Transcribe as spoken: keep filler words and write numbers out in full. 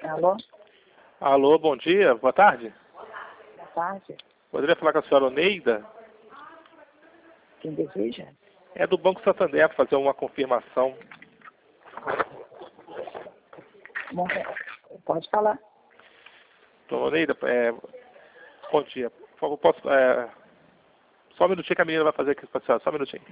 Alô? Alô, bom dia, boa tarde. Boa tarde. Poderia falar com a senhora Oneida? Quem deseja? É do Banco Santander, para fazer uma confirmação. Bom, pode falar. Dona Oneida, é, bom dia. Por favor, posso, é, só um minutinho que a menina vai fazer aqui para a senhora, só um minutinho.